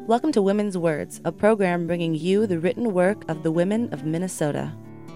Welcome to Women's Words, a program bringing you the written work of the women of Minnesota.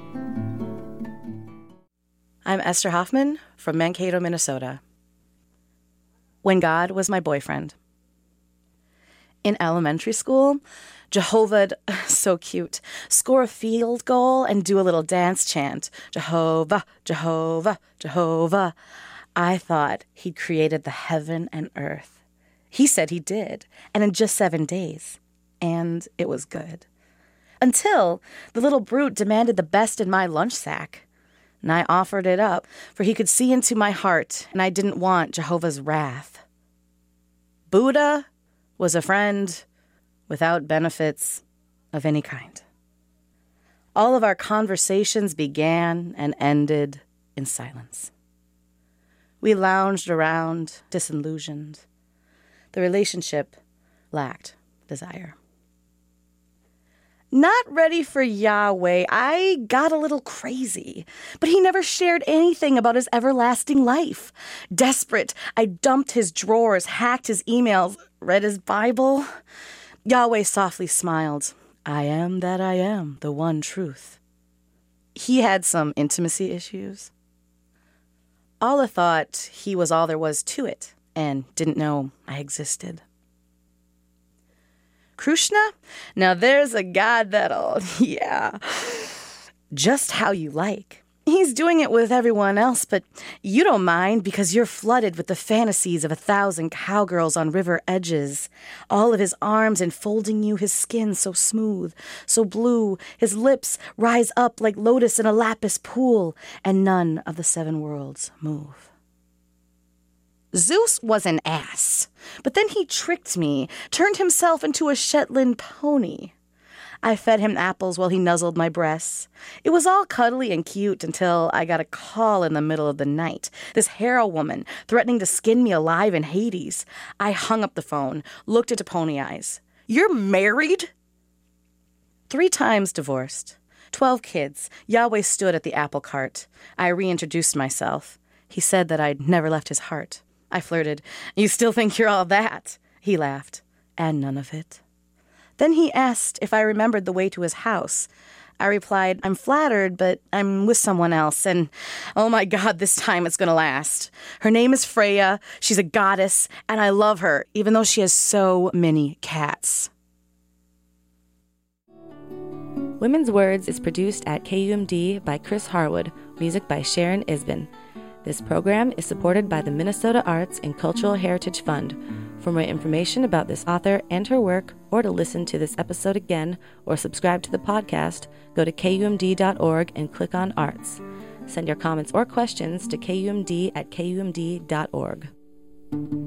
I'm Esther Hoffman from Mankato, Minnesota. When God was my boyfriend. In elementary school, Jehovah'd, so cute, score a field goal and do a little dance chant. Jehovah, Jehovah, Jehovah. I thought he'd created the heaven and earth. He said he did, and in just 7 days. And it was good. Until the little brute demanded the best in my lunch sack. And I offered it up, for he could see into my heart, and I didn't want Jehovah's wrath. Buddha was a friend without benefits of any kind. All of our conversations began and ended in silence. We lounged around, disillusioned. The relationship lacked desire. Not ready for Yahweh, I got a little crazy, but he never shared anything about his everlasting life. Desperate, I dumped his drawers, hacked his emails, read his Bible. Yahweh softly smiled. I am that I am, the one truth. He had some intimacy issues. Allah thought he was all there was to it and didn't know I existed. Krishna? Now there's a God that'll, just how you like. He's doing it with everyone else, but you don't mind because you're flooded with the fantasies of 1,000 cowgirls on river edges. All of his arms enfolding you, his skin so smooth, so blue, his lips rise up like lotus in a lapis pool, and none of the 7 worlds move. Zeus was an ass, but then he tricked me, turned himself into a Shetland pony. I fed him apples while he nuzzled my breasts. It was all cuddly and cute until I got a call in the middle of the night. This Hera woman threatening to skin me alive in Hades. I hung up the phone, looked into Pony Eyes. You're married? 3 times divorced. 12 kids. Yahweh stood at the apple cart. I reintroduced myself. He said that I'd never left his heart. I flirted. You still think you're all that? He laughed. And none of it. Then he asked if I remembered the way to his house. I replied, I'm flattered, but I'm with someone else, and oh my God, this time it's gonna last. Her name is Freya, she's a goddess, and I love her, even though she has so many cats. Women's Words is produced at KUMD by Chris Harwood, music by Sharon Isbin. This program is supported by the Minnesota Arts and Cultural Heritage Fund. For more information about this author and her work, or to listen to this episode again, or subscribe to the podcast, go to kumd.org and click on Arts. Send your comments or questions to kumd@kumd.org.